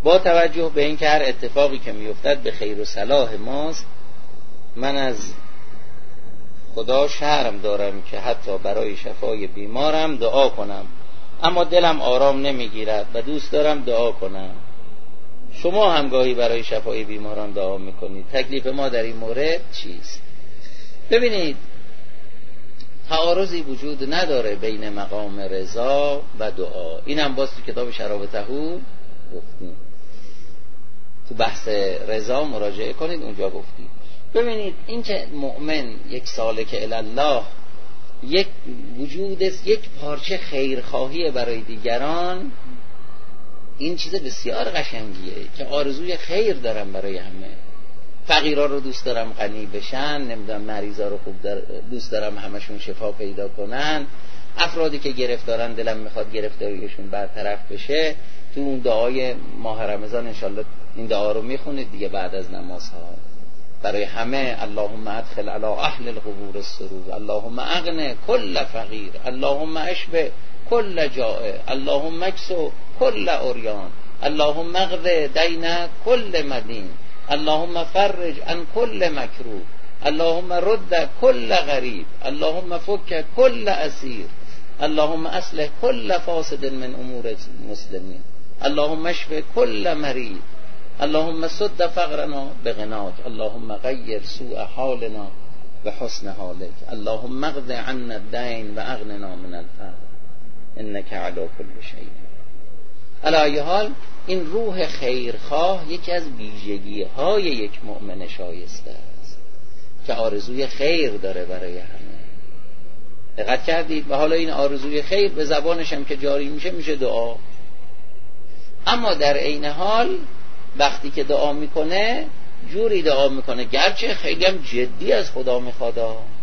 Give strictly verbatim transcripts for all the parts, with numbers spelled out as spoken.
با توجه به این که هر اتفاقی که میافتد به خیر و صلاح ماست، من از خدا شرم دارم که حتی برای شفای بیمارم دعا کنم، اما دلم آرام نمیگیرد و دوست دارم دعا کنم. شما هم گاهی برای شفای بیماران دعا میکنید، تکلیف ما در این مورد چیست؟ ببینید، تعارضی وجود نداره بین مقام رضا و دعا. اینم باز تو کتاب شرابطهو گفتیم، تو بحث رضا مراجعه کنید، اونجا گفتیم. ببینید، این که مؤمن یک سالک الله، یک وجود است، یک پارچه خیرخواهی برای دیگران، این چیز بسیار قشنگیه که آرزوی خیر دارم برای همه. فقیرا رو دوست دارم غنی بشن، نمیدونم مریضا رو خوب در دوست دارم همشون شفا پیدا کنن، افرادی که گرفتارن دلم میخواد گرفتاریشون برطرف بشه. تو اون دعای ماه رمضان انشالله این دعا رو میخونید دیگه بعد از نمازها برای همه. اللهم ادخل علی اهل القبور السرور، اللهم اغن کل فقیر، اللهم اشبع کل جائع، اللهم اکسو کل عریان، اللهم اقض دین کل مدین، اللهم فرج عن کل مکروه، اللهم رد کل غریب، اللهم فک کل اسیر، اللهم اصلح کل فاسد من امور المسلمین، اللهم اشف کل مریض، اللهم سد فقرنا بغناک، اللهم غیر سوء حالنا بحسن حالک، اللهم اقض عنا الدین و اغننا من الفقر انک علی کل شیء. علی ای حال، این روح خیرخواه یکی از ویژگی های یک مؤمن شایسته است که آرزوی خیر داره برای همه. دقت کردید؟ و حالا این آرزوی خیر به زبانش هم که جاری میشه میشه دعا. اما در عین حال وقتی که دعا میکنه جوری دعا میکنه، گرچه خیلی هم جدی از خدا میخواد،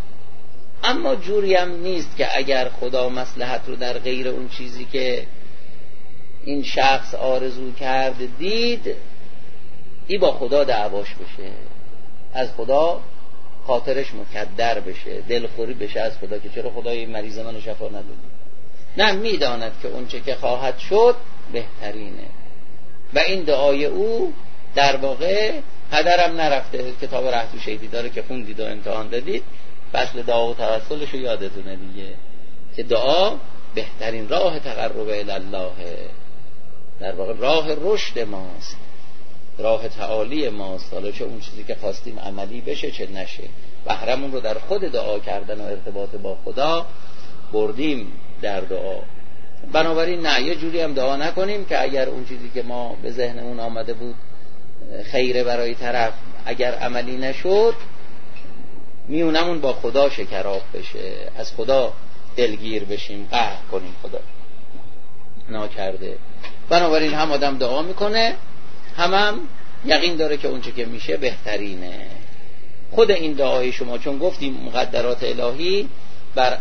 اما جوری هم نیست که اگر خدا مصلحت رو در غیر اون چیزی که این شخص آرزو کرد دید، این با خدا دعواش بشه، از خدا خاطرش مکدر بشه، دلخوری بشه از خدا که چرا خدا این مریض منو شفا ندادی. نه، میداند که اون چه که خواهد شد بهترینه و این دعای او در واقع هدرم نرفته. کتاب رهط شیدی داره که خوندید و امتحان دادید، فصل دعا و توسلش رو یادتونه دیگه، که دعا بهترین راه تقرب الی الله، در واقع راه رشد ماست، راه تعالی ماست. حالا چه اون چیزی که خواستیم عملی بشه چه نشه، بهرمون رو در خود دعا کردن و ارتباط با خدا بردیم در دعا. بنابراین نه، یه جوری هم دعا نکنیم که اگر اون چیزی که ما به ذهنمون آمده بود خیره برای طرف اگر عملی نشد، میونمون با خدا شکراب بشه، از خدا دلگیر بشیم، قهر کنیم خدا ناکرده. بنابراین هم آدم دعا میکنه، هم هم یقین داره که اون چه که میشه بهترینه. خود این دعای شما، چون گفتیم مقدرات الهی بر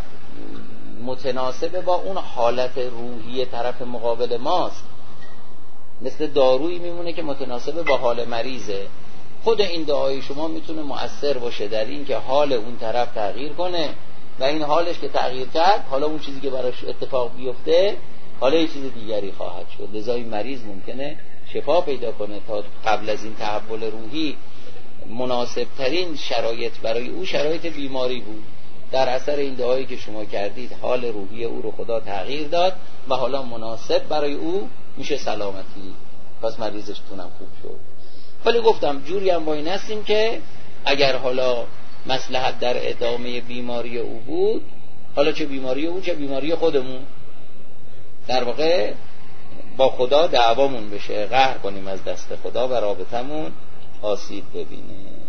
متناسب با اون حالت روحی طرف مقابل ماست، مثل دارویی میمونه که متناسب با حال مریضه. خود این دعای شما میتونه مؤثر باشه در این که حال اون طرف تغییر کنه و این حالش که تغییر کرد، حالا اون چیزی که براش اتفاق بیفته حالا یه چیز دیگری خواهد شد. لذا این مریض ممکنه شفا پیدا کنه. تا قبل از این تحول روحی مناسب ترین شرایط برای او شرایط بیماری بود. در اثر این دعایی که شما کردید حال روحی او رو خدا تغییر داد و حالا مناسب برای او میشه سلامتی، پس مریضش تونم خوب شد. ولی گفتم جوری هم باید هستیم که اگر حالا مصلحت در ادامه بیماری او بود، حالا چه بیماری او چه بیماری خودمون، در واقع با خدا دعوامون بشه، قهر کنیم از دست خدا و رابطمون آسیب ببینه.